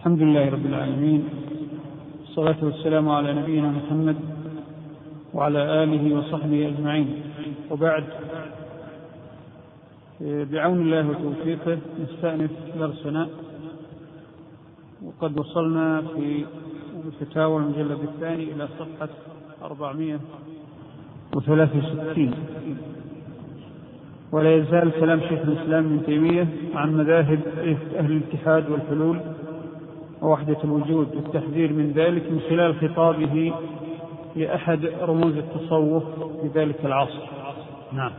الحمد لله رب العالمين، والصلاة والسلام على نبينا محمد وعلى آله وصحبه أجمعين، وبعد. بعون الله وتوفيقه نستأنف درسنا، وقد وصلنا في الفتاوى المجلد الثاني إلى صفحة 463، ولا يزال كلام شيخ الإسلام ابن تيمية عن مذاهب أهل الاتحاد والحلول ووحدة الوجود والتحذير من ذلك من خلال خطابه لأحد رموز التصوف في ذلك العصر. نعم.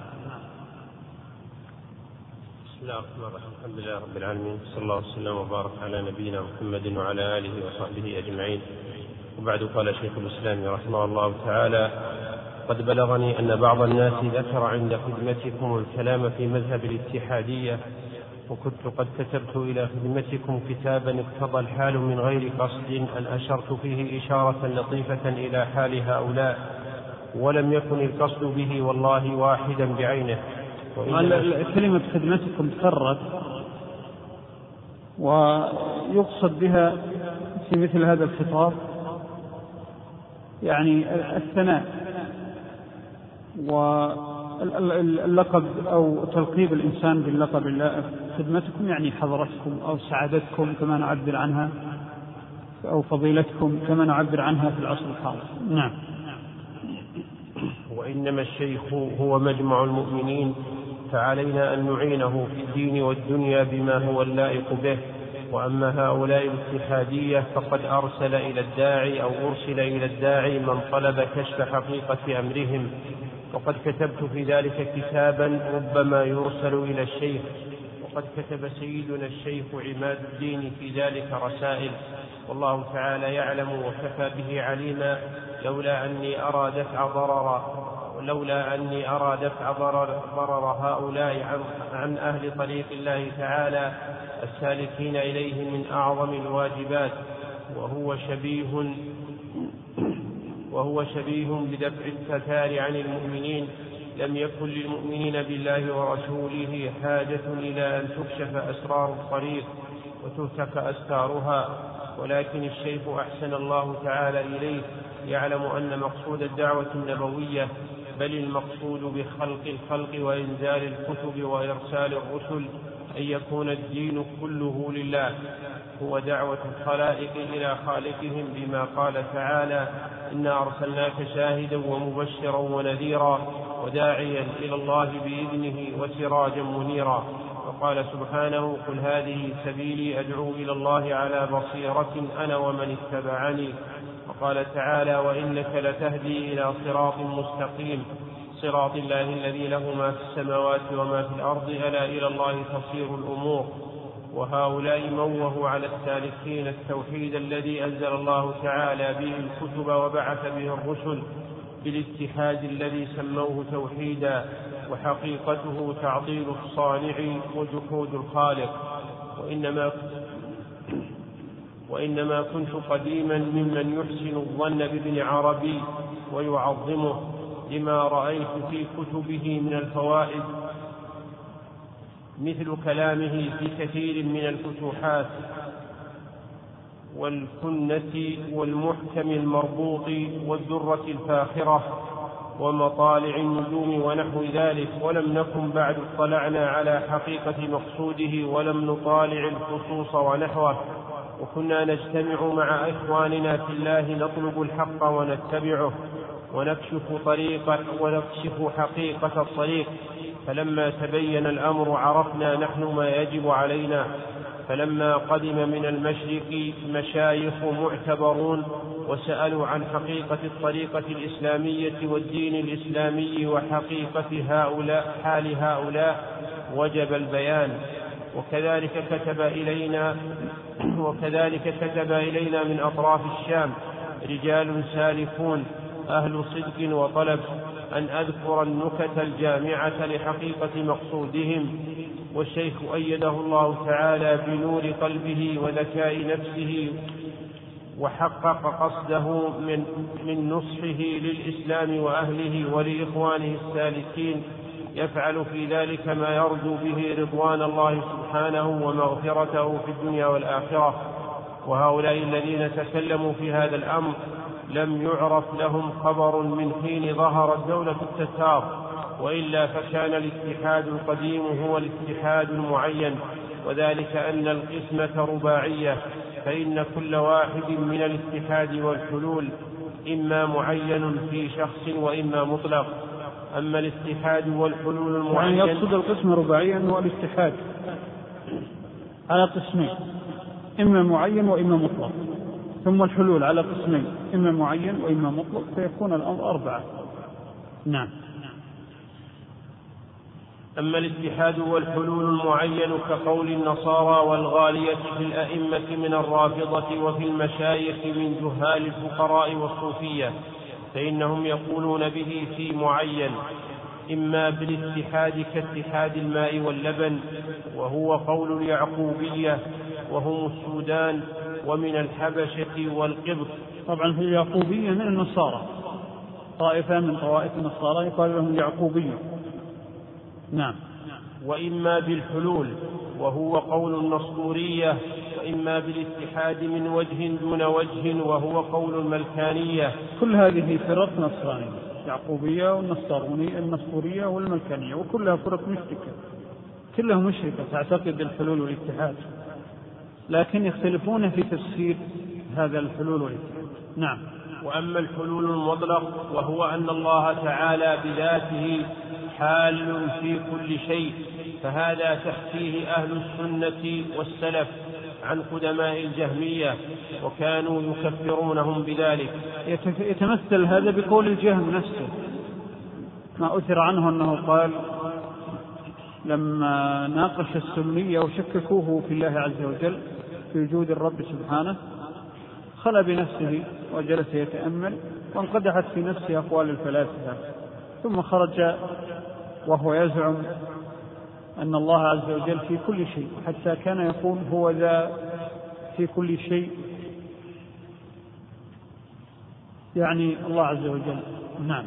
بسم الله الرحمن الرحيم، الحمد لله رب العالمين، صلى الله وسلم وبارك على نبينا محمد وعلى آله وصحبه أجمعين. وبعد، قال شيخ الإسلام رحمه الله تعالى: قد بلغني أن بعض الناس ذكر عند خدمتكم الكلام في مذهب الاتحادية، وكنت قد كتبت إلى خدمتكم كتابا اقتضى الحال من غير قصد أن أشرت فيه إشارة لطيفة إلى حال هؤلاء، ولم يكن القصد به والله واحدا بعينه. كلمة خدمتكم تكررت، ويقصد بها في مثل هذا الخطاب يعني الثناء واللقب أو تلقيب الإنسان باللقب. خدمتكم يعني حضرتكم أو سعادتكم كما نعبر عنها، أو فضيلتكم كما نعبر عنها في العصر الحاضر. نعم. وإنما الشيخ هو مجمع المؤمنين، فعلينا أن نعينه في الدين والدنيا بما هو اللائق به. وأما هؤلاء الاتحادية فقد أرسل إلى الداعي من طلب كشف حقيقة أمرهم، وقد كتبت في ذلك كتابا ربما يرسل إلى الشيخ، وقد كتب سيدنا الشيخ عماد الدين في ذلك رسائل، والله تعالى يعلم وكفى به عليما. لولا أني أرى دفع ضرر هؤلاء عن أهل طريق الله تعالى السالكين إليه من أعظم الواجبات، وهو شبيه بدفع التكار عن المؤمنين. لم يكن للمؤمنين بالله ورسوله حاجة إلى أن تكشف أسرار الطريق وتهتك أستارها، ولكن الشيخ أحسن الله تعالى إليه يعلم أن مقصود الدعوة النبوية، بل المقصود بخلق الخلق وإنزال الكتب وإرسال الرسل، أن يكون الدين كله لله، هو دعوة الخلائق إلى خالقهم، بما قال تعالى: إنا أرسلناك شاهدا ومبشرا ونذيرا وداعيا إلى الله بإذنه وسراجا منيرا. وقال سبحانه: قل هذه سبيلي أدعو إلى الله على بصيرة أنا ومن اتبعني. وقال تعالى: وإنك لتهدي إلى صراط مستقيم، صراط الله الذي له ما في السماوات وما في الأرض، ألا إلى الله تصير الأمور. وهؤلاء موهوا على السالكين التوحيد الذي أنزل الله تعالى به الكتب وبعث به الرسل، بالاتحاد الذي سموه توحيدا، وحقيقته تعطيل الصانع وجحود الخالق. وإنما كنت قديما ممن يحسن الظن بابن عربي ويعظمه لما رأيت في كتبه من الفوائد، مثل كلامه في كثير من الفتوحات والكنة والمحكم المربوط والدرة الفاخرة ومطالع النجوم ونحو ذلك. ولم نكن بعد اطلعنا على حقيقة مقصوده، ولم نطالع الخصوص ونحوه، وكنا نجتمع مع إخواننا في الله نطلب الحق ونتبعه ونكشف حقيقة الطريق. فلما تبين الأمر عرفنا نحن ما يجب علينا. فلما قدم من المشرق مشايخ معتبرون وسألوا عن حقيقة الطريقة الإسلامية والدين الإسلامي وحقيقة حال هؤلاء، وجب البيان. وكذلك كتب إلينا من أطراف الشام رجال سالكون أهل صدق وطلب، أن أذكر النكت الجامعة لحقيقة مقصودهم. والشيخ أيده الله تعالى بنور قلبه وذكاء نفسه، وحقق قصده من نصحه للإسلام وأهله ولإخوانه السالكين، يفعل في ذلك ما يرجو به رضوان الله سبحانه ومغفرته في الدنيا والآخرة. وهؤلاء الذين تكلموا في هذا الأمر لم يعرف لهم خبر من حين ظهرت دولة التتار، وإلا فكان الاتحاد القديم هو الاتحاد المعين، وذلك أن القسمة رباعية، فإن كل واحد من الاتحاد والحلول إما معين في شخص وإما مطلق. أما الاتحاد والحلول المعين يعني يقصد القسم رباعيا أنه الاتحاد على قسمين، إما معين وإما مطلق، ثم الحلول على قسمين، إما معين وإما مطلق، فيكون الأمر 4. نعم. أما الاتحاد والحلول المعين كقول النصارى والغالية في الأئمة من الرافضة وفي المشايخ من جهال الفقراء والصوفية، فإنهم يقولون به في معين، إما بالاتحاد كاتحاد الماء واللبن، وهو قول اليعقوبية وهم السودان ومن الحبشة والقبط. طبعا في اليعقوبية من النصارى، طائفة من طوائف النصارى يقال لهم اليعقوبية. نعم. وإما بالحلول وهو قول النسطورية، وإما بالاتحاد من وجه دون وجه وهو قول الملكانية. كل هذه فرق نصرانية، يعقوبية والنسطورية والملكانية، وكلها فرق مشركة، كلها مشركة تعتقد الحلول والاتحاد، لكن يختلفون في تفسير هذا الحلول والاتحاد. نعم. وأما الحلول المطلق وهو أن الله تعالى بذاته حال في كل شيء، فهذا تحكيه أهل السنة والسلف عن قدماء الجهمية، وكانوا يكفرونهم بذلك. يتمثل هذا بقول الجهم نفسه، ما أثر عنه أنه قال لما ناقش السنية وشككوه في الله عز وجل في وجود الرب سبحانه، خلى بنفسه وجلس يتأمل، وانقدحت في نفسه أقوال الفلاسفة، ثم خرج وهو يزعم أن الله عز وجل في كل شيء، حتى كان يقول هو ذا في كل شيء، يعني الله عز وجل. نعم.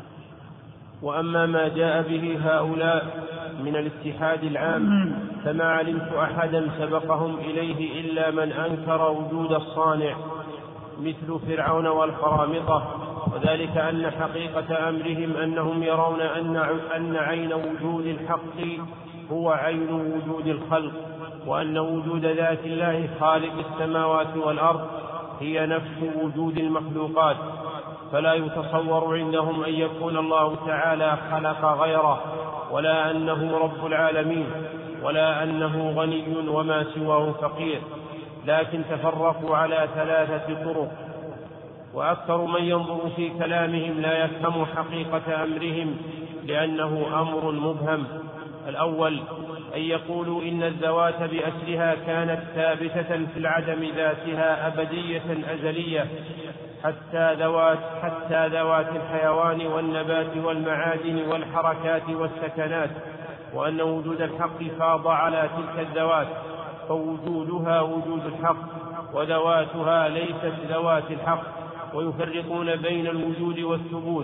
وأما ما جاء به هؤلاء من الاتحاد العام فما علمت أحدا سبقهم إليه إلا من أنكر وجود الصانع مثل فرعون والقرامطة، وذلك أن حقيقة أمرهم أنهم يرون أن عين وجود الحق هو عين وجود الخلق، وأن وجود ذات الله خالق السماوات والأرض هي نفس وجود المخلوقات، فلا يتصور عندهم أن يكون الله تعالى خلق غيره، ولا أنه رب العالمين، ولا أنه غني وما سواه فقير، لكن تفرقوا على 3 طرق. وأكثر من ينظر في كلامهم لا يفهم حقيقة أمرهم، لأنه أمر مبهم. الأول أن يقولوا إن الذوات بأسرها كانت ثابتة في العدم ذاتها أبدية أزلية، حتى ذوات الحيوان والنبات والمعادن والحركات والسكنات، وأن وجود الحق فاض على تلك الذوات، فوجودها وجود الحق وذواتها ليست ذوات الحق، ويفرقون بين الوجود والثبوت،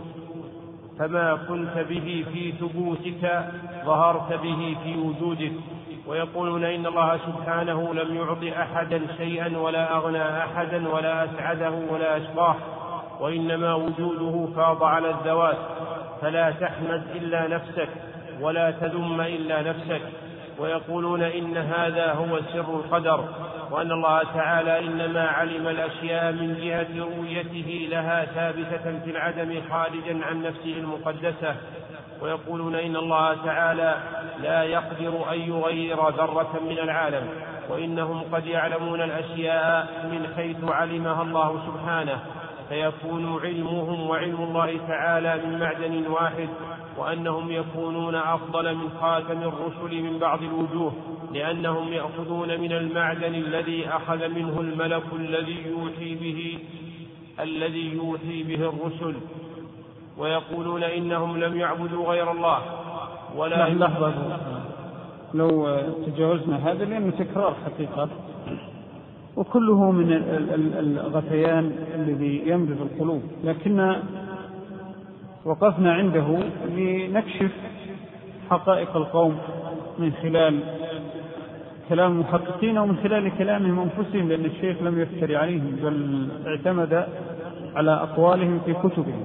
فما كنت به في ثبوتك ظهرت به في وجودك. ويقولون إن الله سبحانه لم يعط أحدا شيئا ولا أغنى أحدا ولا أسعده ولا أشقاه، وإنما وجوده فاض على الذوات، فلا تحمد إلا نفسك ولا تذم إلا نفسك. ويقولون إن هذا هو سر القدر، وأن الله تعالى إنما علم الأشياء من جهة رؤيته لها ثابتة في العدم خارجا عن نفسه المقدسة. ويقولون إن الله تعالى لا يقدر أن يغير ذرة من العالم، وإنهم قد يعلمون الأشياء من حيث علمها الله سبحانه، فيكون علمهم وعلم الله تعالى من معدن واحد، وأنهم يكونون أفضل من خاتم الرسل من بعض الوجوه، لأنهم يأخذون من المعدن الذي أخذ منه الملك الذي يوحي به الرسل. ويقولون إنهم لم يعبدوا غير الله ولا لحظة لو تجاوزنا هذا لأنه تكرار حقيقة، وكله من الغثيان الذي يمرض القلوب، لكن وقفنا عنده لنكشف حقائق القوم من خلال كلام المحققين ومن خلال كلامهم أنفسهم، لأن الشيخ لم يفتري عليهم بل اعتمد على أقوالهم في كتبهم.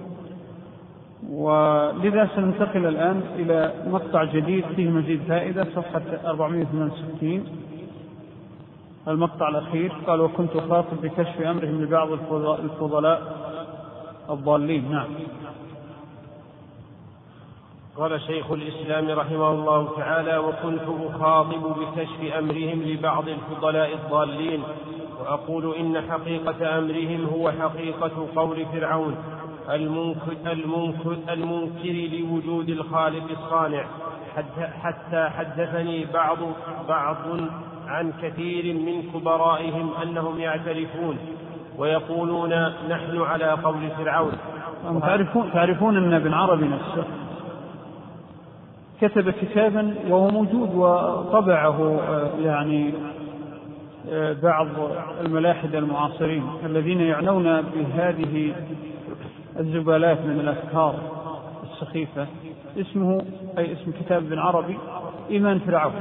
ولذا سننتقل الآن إلى مقطع جديد فيه مزيد فائدة، صفحة 468، المقطع الأخير. قال: وكنت أخاطب بكشف أمرهم لبعض الفضلاء الضالين. نعم. قال شيخ الإسلام رحمه الله تعالى: وكنت أخاطب بكشف أمرهم لبعض الفضلاء الضالين، وأقول إن حقيقة أمرهم هو حقيقة قول فرعون المنكر لوجود الخالق الصانع، حتى حدثني بعض عن كثير من كبرائهم أنهم يعترفون ويقولون نحن على قول فرعون. تعرفون أن ابن عربي نفسه كتب كتابا وهو موجود وطبعه يعني بعض الملاحدة المعاصرين الذين يعنون بهذه الزبالات من الأفكار السخيفة، اسم كتاب ابن عربي إيمان فرعون،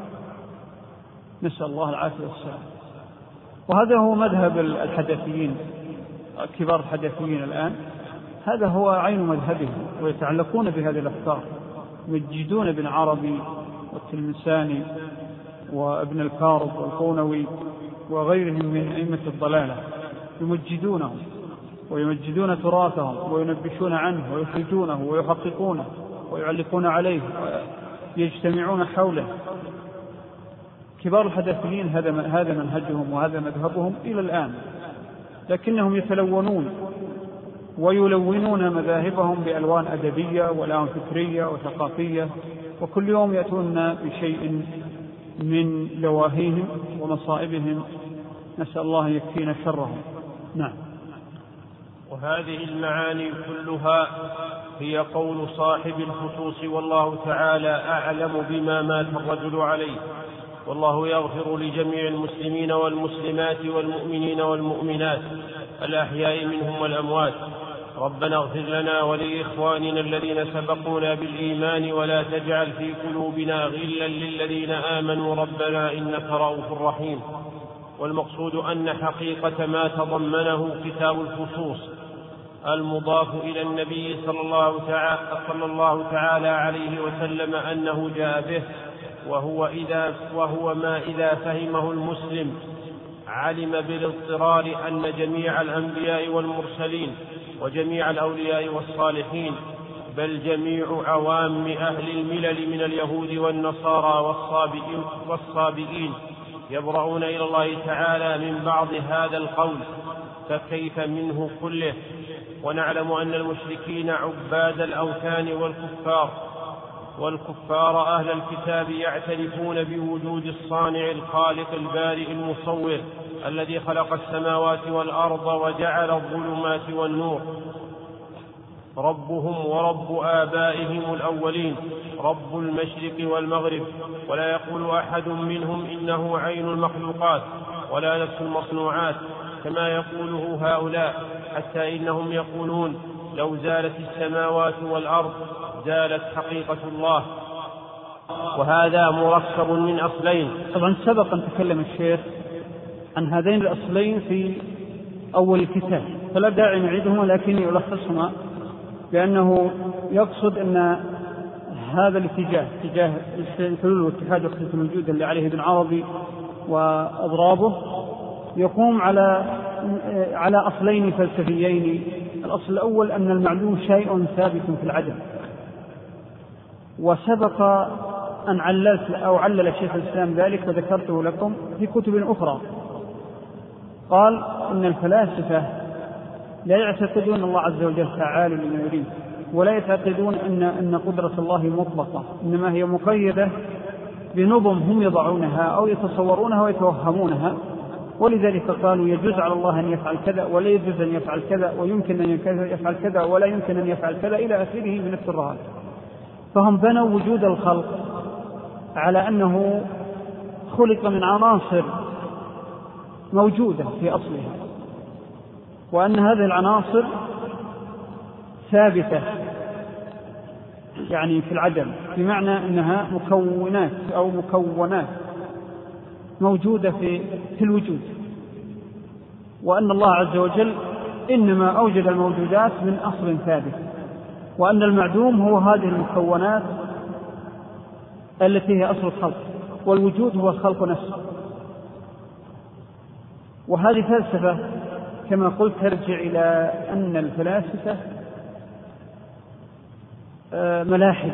نسأل الله العافية والسلام. وهذا هو مذهب الحدثيين، كبار الحدثيين الآن، هذا هو عين مذهبهم، ويتعلقون بهذه الأفكار، يمجدون ابن عربي والتلمساني وابن الفارض والقونوي وغيرهم من أئمة الضلالة، يمجدونهم ويمجدون تراثهم وينبشون عنه ويخرجونه ويحققونه ويعلقون عليه ويجتمعون حوله. كبار الحدثيين هذا منهجهم وهذا مذهبهم إلى الآن، لكنهم يتلونون ويلونون مذاهبهم بألوان أدبية وألوان فكرية وثقافية، وكل يوم يأتون بشيء من لواهيهم ومصائبهم، نسأل الله يكفينا شرهم. نعم. وهذه المعاني كلها هي قول صاحب الفصوص، والله تعالى أعلم بما مات الرجل عليه، والله يغفر لجميع المسلمين والمسلمات والمؤمنين والمؤمنات الأحياء منهم والأموات. ربنا اغفر لنا ولإخواننا الذين سبقونا بالإيمان ولا تجعل في قلوبنا غلا للذين آمنوا ربنا إنك رؤوف رحيم. والمقصود أن حقيقة ما تضمنه كتاب الفصوص المضاف إلى النبي صلى الله تعالى عليه وسلم أنه جاء به، وهو ما إذا فهمه المسلم علم بالاضطرار أن جميع الأنبياء والمرسلين وجميع الأولياء والصالحين، بل جميع عوام أهل الملل من اليهود والنصارى والصابئين يبرؤون إلى الله تعالى من بعض هذا القول، فكيف منه كله؟ ونعلم أن المشركين عباد الأوثان والكفار أهل الكتاب يعترفون بوجود الصانع الخالق البارئ المصور الذي خلق السماوات والأرض وجعل الظلمات والنور، ربهم ورب آبائهم الأولين، رب المشرق والمغرب، ولا يقول أحد منهم إنه عين المخلوقات ولا نفس المصنوعات كما يقوله هؤلاء، حتى إنهم يقولون لو زالت السماوات والأرض زالت حقيقة الله. وهذا مركب من أصلين. طبعا سبق أن تكلم الشيخ عن هذين الأصلين في أول الكتاب، فلا داعي نعيدهما، لكني ألخصهما لأنه يقصد أن هذا الاتجاه، اتجاه الحلول والاتحاد وحدة الوجود اللي عليه ابن عربي وأضرابه، يقوم على أصلين فلسفيين. الأصل الأول أن المعلوم شيء ثابت في العدم، وسبق أن علل شيخ الإسلام ذلك وذكرته لكم في كتب أخرى. قال إن الفلاسفة لا يعتقدون الله عز وجل فعال لما يريد، ولا يعتقدون أن قدرة الله مطلقة، إنما هي مقيدة بنظم هم يضعونها أو يتصورونها ويتوهمونها. ولذلك قالوا يجوز على الله أن يفعل كذا ولا يجوز أن يفعل كذا، ويمكن أن يفعل كذا ولا يمكن أن يفعل كذا إلى آخره من الترهات. فهم بنوا وجود الخلق على أنه خلق من عناصر موجودة في أصلها، وأن هذه العناصر ثابتة يعني في العدم، بمعنى أنها مكونات أو مكونات موجودة في الوجود، وأن الله عز وجل إنما أوجد الموجودات من أصل ثابت، وأن المعدوم هو هذه المكونات التي هي أصل الخلق، والوجود هو الخلق نفسه. وهذه فلسفة كما قلت ترجع إلى أن الفلاسفة ملاحدة.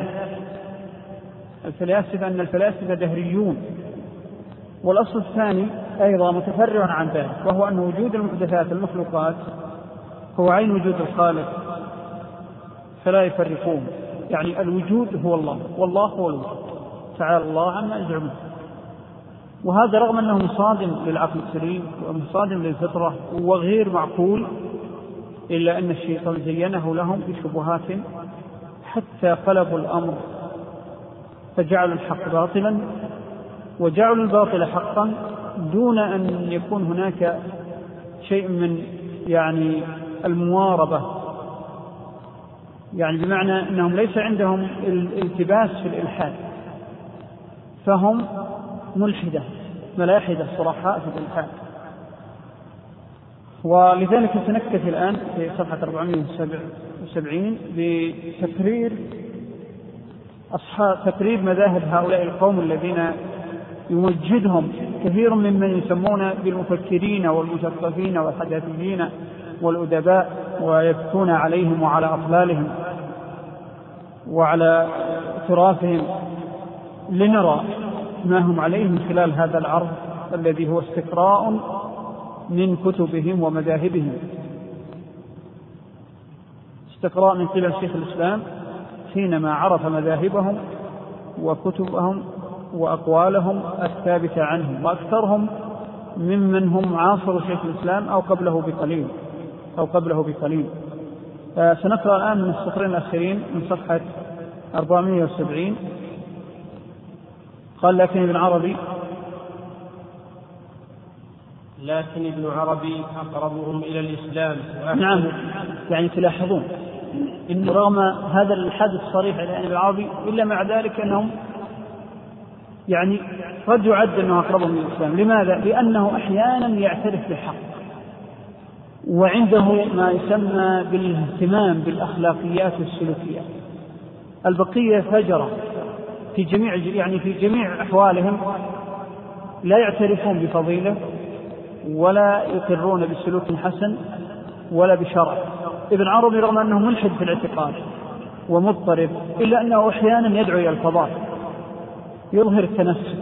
أن الفلاسفة دهريون. والأصل الثاني أيضا متفرع عن ذلك، وهو أن وجود المحدثات المخلوقات هو عين وجود الخالق، فلا يفرقون. يعني الوجود هو الله، والله هو الوجود، تعالى الله عما يزعمون. وهذا رغم أنه مصادم للعقل السليم ومصادم للفطرة وغير معقول، إلا أن الشيطان زينه لهم بشبهات حتى قلبوا الأمر فجعلوا الحق باطلا وجعلوا الباطل حقا، دون أن يكون هناك شيء من يعني المواربة، يعني بمعنى أنهم ليس عندهم الالتباس في الإلحاد، فهم ملحدة ملاحدة صراحة في الإلحاد. ولذلك سنكتفي الآن في صفحة 477 بتقرير مذاهب هؤلاء القوم الذين يمجدهم كثير ممن يسمون بالمفكرين والمثقفين والحداثيين والأدباء، ويبكون عليهم وعلى أطلالهم وعلى تراثهم، لنرى ما هم عليه من خلال هذا العرض الذي هو استقراء من كتبهم ومذاهبهم، استقراء من قبل شيخ الإسلام حينما عرف مذاهبهم وكتبهم وأقوالهم الثابتة عنهم، وأكثرهم ممن هم عاصروا شيخ الإسلام أو قبله بقليل. سنقرأ الآن من السطرين الأخيرين من صفحة 470. قال: لكن ابن عربي أقربهم إلى الإسلام. نعم، يعني تلاحظون إن رغم هذا الحدث الصريح على ابن عربي، إلا مع ذلك أنهم يعني قد يعد أنه أقربهم إلى الإسلام. لماذا؟ لأنه أحيانا يعترف بالحق، وعنده ما يسمى بالاهتمام بالأخلاقيات والسلوكيات. البقية فجرة في جميع أحوالهم، لا يعترفون بفضيلة ولا يقرون بسلوك حسن ولا بشرع. ابن عربي رغم أنه ملحد في الاعتقاد ومضطرب، إلا أنه أحيانا يدعو إلى الفضائل، يظهر التنسك،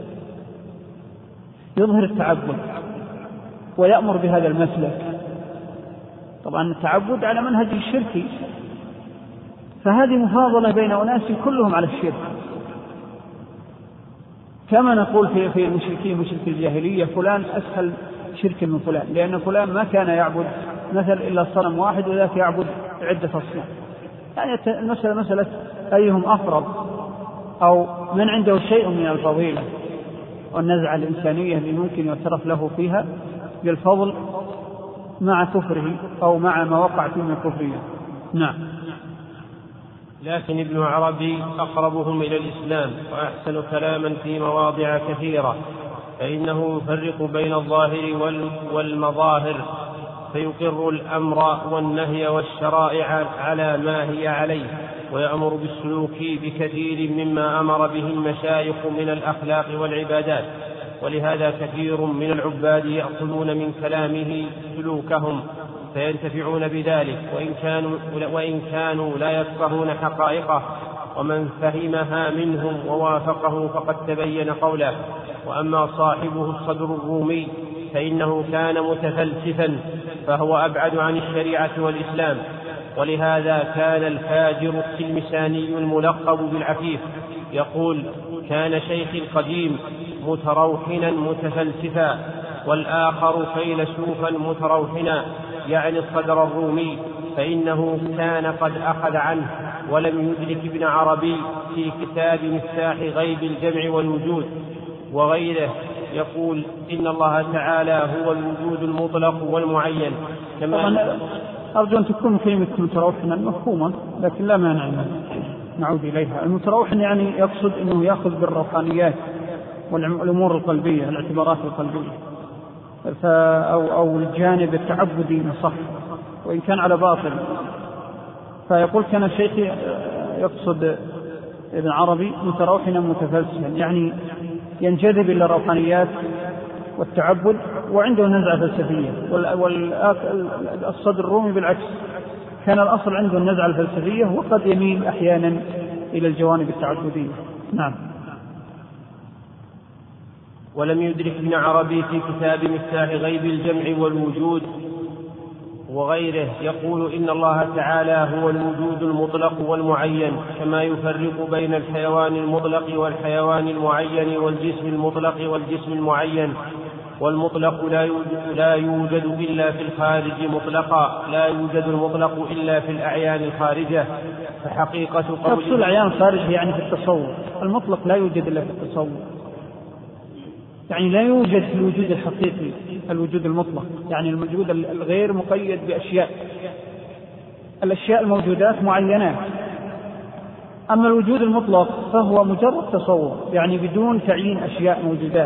يظهر التعبد، ويأمر بهذا المسلك. طبعا التعبد على منهج الشركي، فهذه مفاضلة بين أناس كلهم على الشرك، كما نقول في المشركين مشرك الجاهلية: فلان أسهل شرك من فلان، لأن فلان ما كان يعبد مثل إلا صنم واحد، وذاك يعبد عدة أصنام. يعني المسألة مسألة أيهم أقرب، أو من عنده شيء من الفضيلة والنزعة الإنسانية اللي ممكن يعترف له فيها بالفضل مع كفره أو مع ما وقع فيه من الكفرية. نعم. لكن ابن عربي أقربهم إلى الإسلام وأحسن كلاما في مواضع كثيرة، فإنه يفرق بين الظاهر والمظاهر، فيقر الأمر والنهي والشرائع على ما هي عليه، ويأمر بالسلوك بكثير مما أمر به المشايخ من الأخلاق والعبادات. ولهذا كثير من العباد يأخذون من كلامه سلوكهم فينتفعون بذلك، وإن كانوا لا يفقهون حقائقه. ومن فهمها منهم ووافقه فقد تبين قوله. وأما صاحبه الصدر الرومي فإنه كان متفلسفا، فهو أبعد عن الشريعة والإسلام. ولهذا كان الفاجر التلمساني الملقب بالعفيف يقول: كان شيخي القديم متروحنا متفلسفا، والآخر فيلسوفا متروحنا، يعني الصدر الرومي، فإنه كان قد أخذ عنه ولم يدرك ابن عربي في كتاب مفتاح غيب الجمع والوجود وغيره. يقول: إن الله تعالى هو الوجود المطلق والمعين. كما أرجو أن تكون كلمة متروحنا مفهومة، لكن لا مانع نعود إليها. المتروحن يعني يقصد أنه يأخذ بالروحانيات والأمور القلبية، الاعتبارات القلبية، أو الجانب التعبدي نصح وإن كان على باطل. فيقول كان الشيخ يقصد ابن عربي متروحنا متفلسفا، يعني ينجذب إلى الروحانيات والتعبد وعنده نزعة فلسفية. والصدر الرومي بالعكس، كان الأصل عنده النزعة الفلسفية وقد يميل أحيانا إلى الجوانب التعبدية. نعم. ولم يدرك ابن عربي في كتاب مفتاح غيب الجمع والوجود وغيره يقول إن الله تعالى هو الوجود المطلق والمعين، كما يفرق بين الحيوان المطلق والحيوان المعين والجسم المطلق والجسم المعين. والمطلق لا يوجد إلا في الخارج مطلقا، لا يوجد المطلق إلا في الأعيان الخارجة. فحقيقة قول الأعيان الخارجة يعني في التصور، المطلق لا يوجد إلا في التصور، يعني لا يوجد في الوجود الحقيقي الوجود المطلق، يعني الوجود الغير مقيد بأشياء، الأشياء الموجودات معينات. أما الوجود المطلق فهو مجرد تصور، يعني بدون تعيين أشياء موجودات،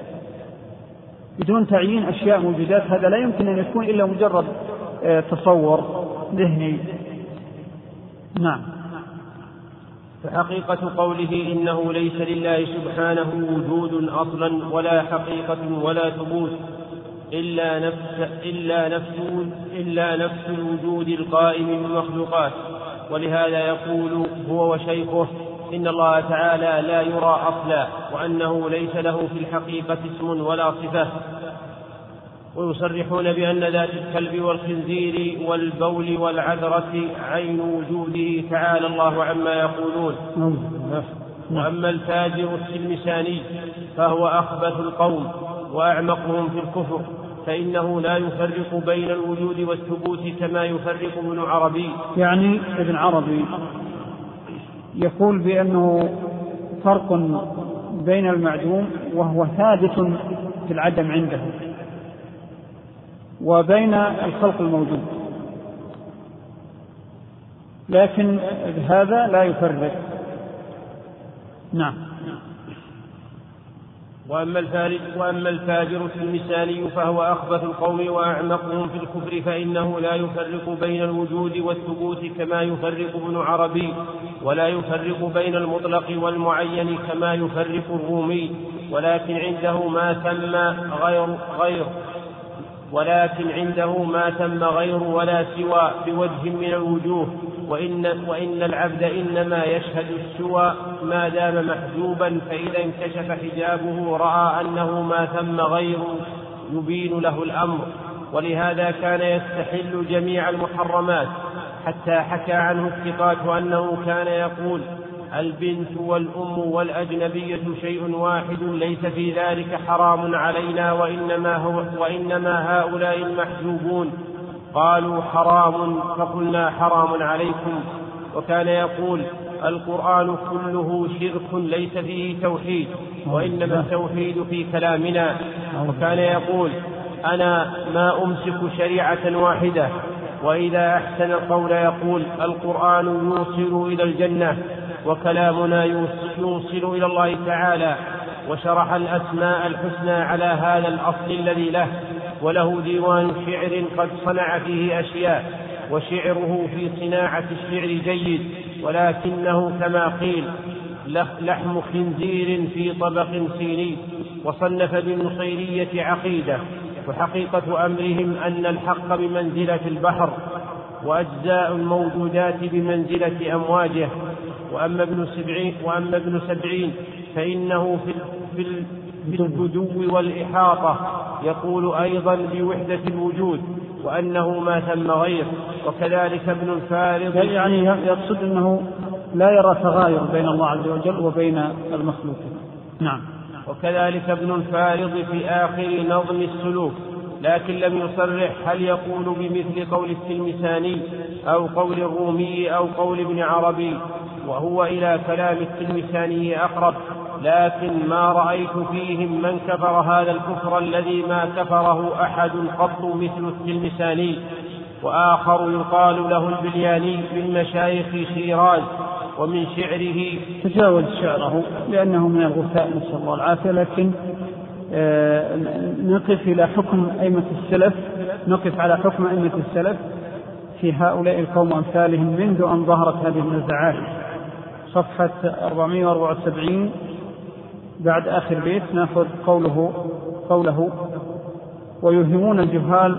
بدون تعيين أشياء موجودات. هذا لا يمكن أن يكون إلا مجرد تصور ذهني. نعم. فحقيقة قوله إنه ليس لله سبحانه وجود أصلا ولا حقيقة ولا ثبوت إلا نفس الوجود القائم بالمخلوقات. ولهذا يقول هو وشيخه إن الله تعالى لا يرى أصلا، وأنه ليس له في الحقيقة اسم ولا صفة. ويصرحون بأن ذات الكلب والخنزير والبول والعذرة عين وجوده تعالى الله عما يقولون. وأما الفاجر السلمساني فهو أخبث القوم وأعمقهم في الكفر، فإنه لا يفرق بين الوجود والثبوت كما يفرق ابن عربي. يعني ابن عربي يقول بأنه فرق بين المعدوم وهو ثابت في العدم عنده وبين الخلق الموجود، لكن هذا لا يفرق. نعم. وأما الفاجر السلمساني فهو أخبث القوم وأعمقهم في الكفر، فإنه لا يفرق بين الوجود والثبوت كما يفرق ابن عربي، ولا يفرق بين المطلق والمعين كما يفرق الرومي، ولكن عنده ما ثم غير ولا سوى بوجه من الوجوه. وإن العبد إنما يشهد السوى ما دام محجوبا، فإذا انكشف حجابه رأى أنه ما ثم غير يبين له الأمر. ولهذا كان يستحل جميع المحرمات، حتى حكى عنه الثقات أنه كان يقول البنت والأم والأجنبية شيء واحد، ليس في ذلك حرام علينا، وإنما هؤلاء المحجوبون. قالوا حرام، فقلنا حرام عليكم. وكان يقول القرآن كله شرك ليس فيه توحيد، وإنما التوحيد في كلامنا. وكان يقول أنا ما أمسك شريعة واحدة. وإذا أحسن القول يقول القرآن يوصل إلى الجنة، وكلامنا يوصل إلى الله تعالى. وشرح الأسماء الحسنى على هذا الأصل الذي له، وله ديوان شعر قد صنع فيه أشياء، وشعره في صناعة الشعر جيد، ولكنه كما قيل لحم خنزير في طبق صيني. وصنف بالنصيرية عقيدة. وحقيقة أمرهم أن الحق بمنزلة البحر، وأجزاء الموجودات بمنزلة أمواجه. وأما ابن سبعين فإنه في البدو والإحاطة يقول أيضا بوحدة الوجود، وأنه ما ثم غير. وكذلك ابن الفارض، يعني يقصد أنه لا يرى تغاير بين الله عز وجل وبين المخلوق. نعم. وكذلك ابن الفارض في آخر نظم السلوك، لكن لم يصرح هل يقول بمثل قول التلمساني أو قول الرومي أو قول ابن عربي، وهو إلى كلام التلمساني أقرب. لكن ما رأيت فيهم من كفر هذا الكفر الذي ما كفره أحد قط مثل التلمساني. وآخر يقال له البلياني من مشايخ شيراز، ومن شعره. تجاوز شعره لأنه من الغثاء نسأل الله العافية، لكن نقف على حكم أئمة السلف في هؤلاء القوم أمثالهم منذ أن ظهرت هذه النزعات. صفحة 474 بعد آخر بيت نأخذ قوله ويوهمون الجهال،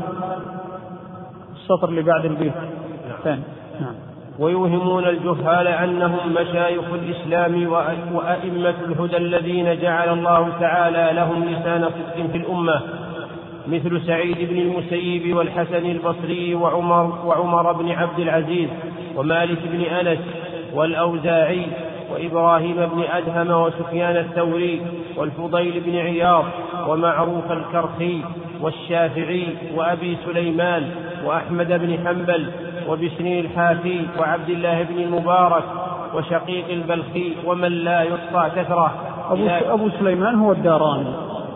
السطر اللي بعد البيت الثاني. نعم. ويوهمون الجهال أنهم مشايخ الإسلام وأئمة الهدى الذين جعل الله تعالى لهم لسان صدق في الأمة، مثل سعيد بن المسيب والحسن البصري وعمر بن عبد العزيز ومالك بن أنس والأوزاعي وإبراهيم بن أدهم وسفيان الثوري والفضيل بن عياض ومعروف الكرخي والشافعي وأبي سليمان وأحمد بن حنبل وبشر الحافي وعبد الله بن المبارك وشقيق البلخي ومن لا يحصى كثرة. أبو سليمان هو الداراني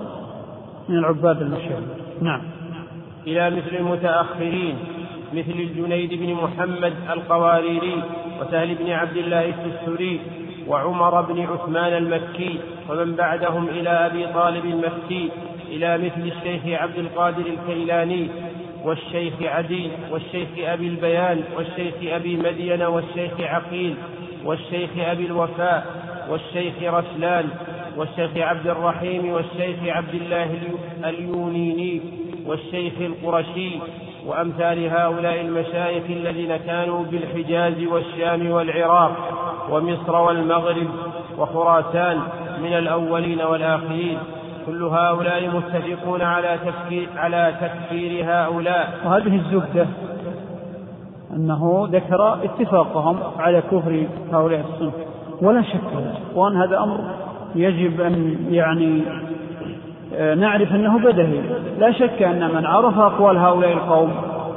من العباد المشهور. نعم. إلى مثل المتأخرين مثل الجنيد بن محمد القواريري وسهل بن عبد الله التستري وعمر بن عثمان المكي ومن بعدهم إلى أبي طالب المكي، إلى مثل الشيخ عبد القادر الكيلاني والشيخ عدي والشيخ أبي البيان والشيخ أبي مدين والشيخ عقيل والشيخ أبي الوفاء والشيخ رسلان والشيخ عبد الرحيم والشيخ عبد الله اليونيني والشيخ القرشي وأمثال هؤلاء المشايخ الذين كانوا بالحجاز والشام والعراق ومصر والمغرب وخراسان من الأولين والآخرين. كل هؤلاء متفقون على تكفير هؤلاء. وهذه الزبدة أنه ذكر اتفاقهم على كفر هؤلاء الصنف، ولا شك وأن هذا أمر يجب أن نعرف أنه بدهي. لا شك أن من عرف أقوال هؤلاء القوم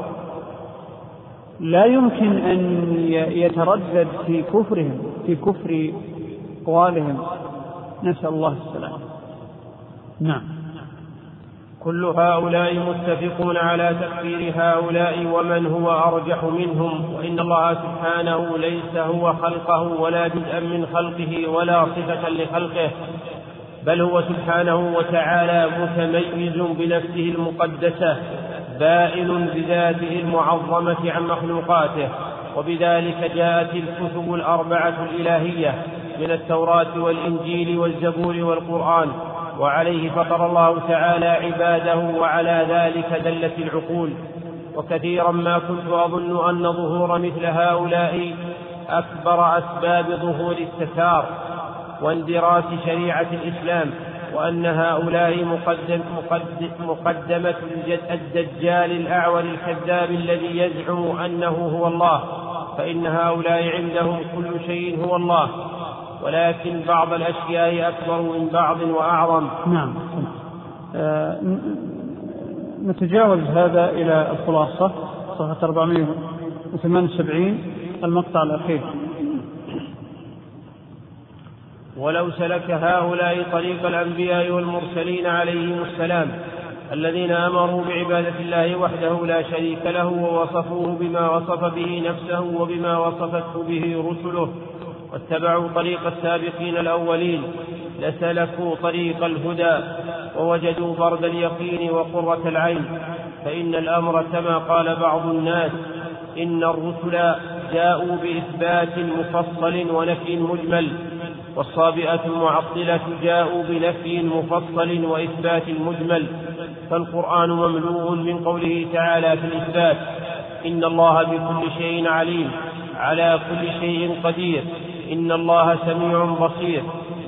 لا يمكن أن يتردد في كفرهم، في كفر أقوالهم، نسأل الله السلامة. نعم. كل هؤلاء متفقون على تكفير هؤلاء ومن هو أرجح منهم، وإن الله سبحانه ليس هو خلقه ولا جزءا من خلقه ولا صفة لخلقه، بل هو سبحانه وتعالى متميز بنفسه المقدسة بائن بذاته المعظمة عن مخلوقاته. وبذلك جاءت الكتب الأربعة الإلهية من التوراة والإنجيل والزبور والقرآن، وعليه فطر الله تعالى عباده، وعلى ذلك دلت العقول. وكثيرا ما كنت أظن أن ظهور مثل هؤلاء أكبر أسباب ظهور التتار واندراس شريعة الإسلام، وأن هؤلاء مقدمة الدجال الأعور الكذاب الذي يزعم أنه هو الله، فإن هؤلاء عندهم كل شيء هو الله، ولكن بعض الأشياء أكبر من بعض وأعظم. نعم. نتجاوز هذا إلى الخلاصة، صفحة 478 المقطع الأخير. ولو سلك هؤلاء طريق الأنبياء والمرسلين عليهم السلام الذين أمروا بعبادة الله وحده لا شريك له، ووصفوه بما وصف به نفسه وبما وصفته به رسله، واتبعوا طريق السابقين الأولين، لسلكوا طريق الهدى ووجدوا برد اليقين وقرة العين. فإن الأمر كما قال بعض الناس، إن الرسل جاءوا بإثبات مفصل ونفي مجمل، والصابئة المعطلة جاءوا بنفي مفصل وإثبات مجمل. فالقرآن مملوء من قوله تعالى في الإثبات: إن الله بكل شيء عليم، على كل شيء قدير، إن الله سميع بصير،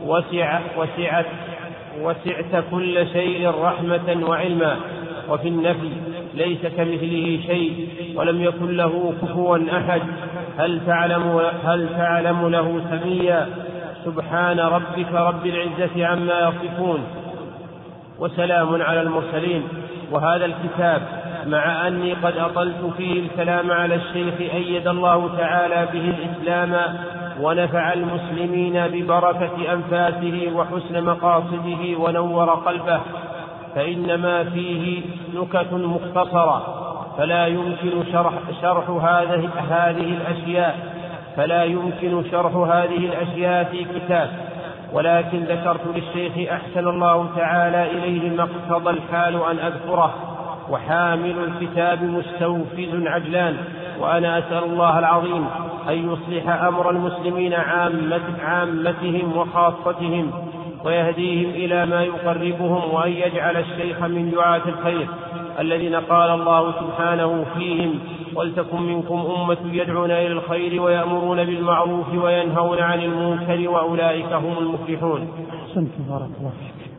وسعت كل شيء رحمة وعلما. وفي النفي: ليس كمثله شيء ولم يكن له كفوا أحد، هل تعلم له سميا، سبحان ربك رب العزة عما يصفون، وسلام على المرسلين. وهذا الكتاب مع أني قد أطلت فيه الكلام على الشيخ أيد الله تعالى به الإسلام ونفع المسلمين ببركة أنفاسه وحسن مقاصده ونور قلبه، فإنما فيه نكت مختصرة فلا يمكن شرح هذه الأشياء، فلا يمكن شرح هذه الأشياء في كتاب، ولكن ذكرت للشيخ أحسن الله تعالى إليه ما اقتضى الحال أن أذكره، وحامل الكتاب مستوفز عجلان، وأنا أسأل الله العظيم أن يصلح أمر المسلمين عامتهم وخاصتهم، ويهديهم إلى ما يقربهم، وأن يجعل الشيخ من دعاة الخير الذين قال الله سبحانه فيهم: ولتكن منكم أمة يدعون إلى الخير ويأمرون بالمعروف وينهون عن المنكر وأولئك هم المفلحون. أحسنت، بارك الله فيك.